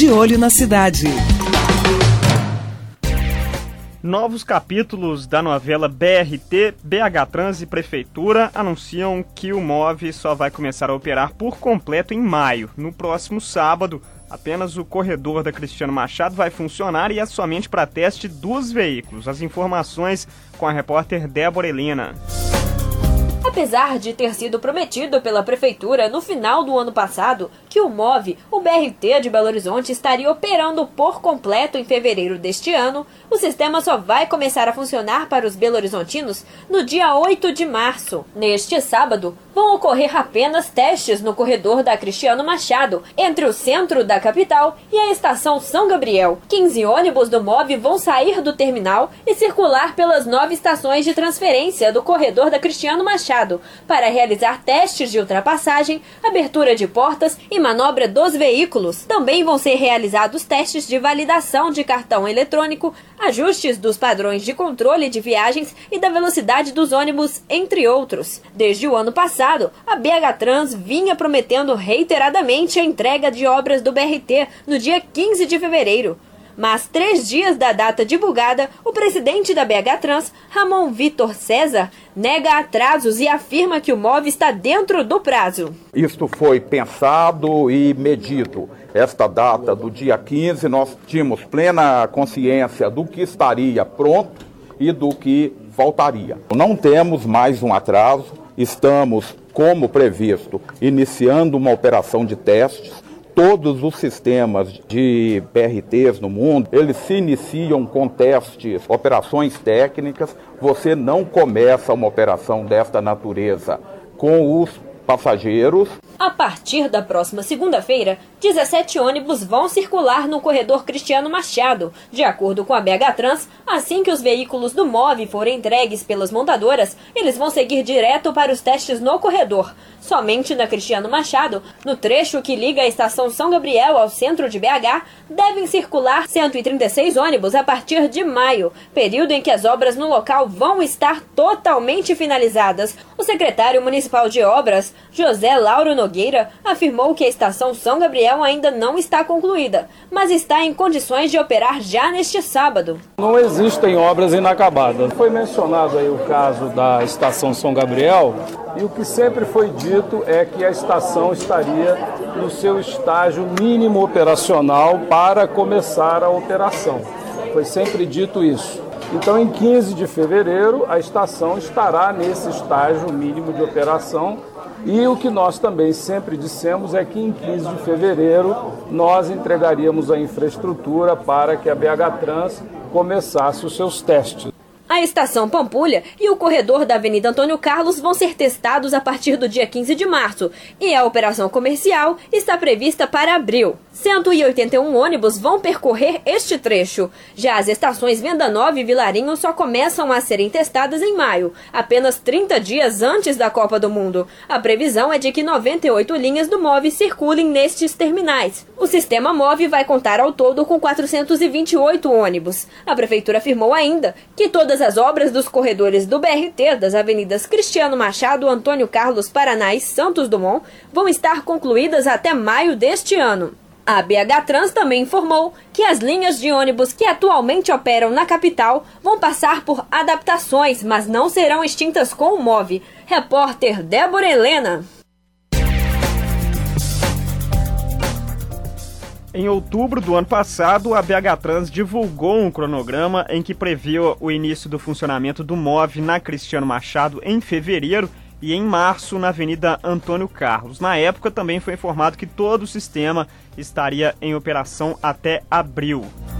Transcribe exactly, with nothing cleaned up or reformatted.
De Olho na Cidade. Novos capítulos da novela B R T, B H Trans e Prefeitura anunciam que o MOVE só vai começar a operar por completo em maio. No próximo sábado, apenas o corredor da Cristiano Machado vai funcionar e é somente para teste dos veículos. As informações com a repórter Débora Helena. Apesar de ter sido prometido pela Prefeitura no final do ano passado que o MOVE, o B R T de Belo Horizonte, estaria operando por completo em fevereiro deste ano, o sistema só vai começar a funcionar para os belo-horizontinos no dia oito de março. Neste sábado, vão ocorrer apenas testes no corredor da Cristiano Machado, entre o centro da capital e a estação São Gabriel. quinze ônibus do MOVE vão sair do terminal e circular pelas nove estações de transferência do corredor da Cristiano Machado, para realizar testes de ultrapassagem, abertura de portas e manobra dos veículos. Também vão ser realizados testes de validação de cartão eletrônico, ajustes dos padrões de controle de viagens e da velocidade dos ônibus, entre outros. Desde o ano passado, a B H Trans vinha prometendo reiteradamente a entrega de obras do B R T no dia quinze de fevereiro. Mas três dias da data divulgada, o presidente da B H Trans, Ramon Vitor César, nega atrasos e afirma que o MOVE está dentro do prazo. Isto foi pensado e medido. Esta data do dia quinze, nós tínhamos plena consciência do que estaria pronto e do que faltaria. Não temos mais um atraso, estamos, como previsto, iniciando uma operação de testes. Todos os sistemas de B R Ts no mundo, eles se iniciam com testes, operações técnicas. Você não começa uma operação desta natureza com os passageiros. A partir da próxima segunda-feira, dezessete ônibus vão circular no corredor Cristiano Machado. De acordo com a B H Trans, assim que os veículos do MOVE forem entregues pelas montadoras, eles vão seguir direto para os testes no corredor. Somente na Cristiano Machado, no trecho que liga a estação São Gabriel ao centro de B H, devem circular cento e trinta e seis ônibus a partir de maio, período em que as obras no local vão estar totalmente finalizadas. O secretário municipal de obras, José Lauro Nogueira, afirmou que a estação São Gabriel ainda não está concluída, mas está em condições de operar já neste sábado. Não existem obras inacabadas. Foi mencionado aí o caso da estação São Gabriel, e o que sempre foi dito é que a estação estaria no seu estágio mínimo operacional para começar a operação. Foi sempre dito isso. Então, em quinze de fevereiro, a estação estará nesse estágio mínimo de operação. E o que nós também sempre dissemos é que em quinze de fevereiro nós entregaríamos a infraestrutura para que a B H Trans começasse os seus testes. A estação Pampulha e o corredor da Avenida Antônio Carlos vão ser testados a partir do dia quinze de março e a operação comercial está prevista para abril. cento e oitenta e um ônibus vão percorrer este trecho. Já as estações Venda Nova e Vilarinho só começam a serem testadas em maio, apenas trinta dias antes da Copa do Mundo. A previsão é de que noventa e oito linhas do MOVE circulem nestes terminais. O sistema MOVE vai contar ao todo com quatrocentos e vinte e oito ônibus. A Prefeitura afirmou ainda que todas as obras dos corredores do B R T das avenidas Cristiano Machado, Antônio Carlos, Paraná e Santos Dumont vão estar concluídas até maio deste ano. A B H Trans também informou que as linhas de ônibus que atualmente operam na capital vão passar por adaptações, mas não serão extintas com o MOVE. Repórter Débora Helena. Em outubro do ano passado, a B H Trans divulgou um cronograma em que previa o início do funcionamento do MOVE na Cristiano Machado em fevereiro e em março na Avenida Antônio Carlos. Na época também foi informado que todo o sistema estaria em operação até abril.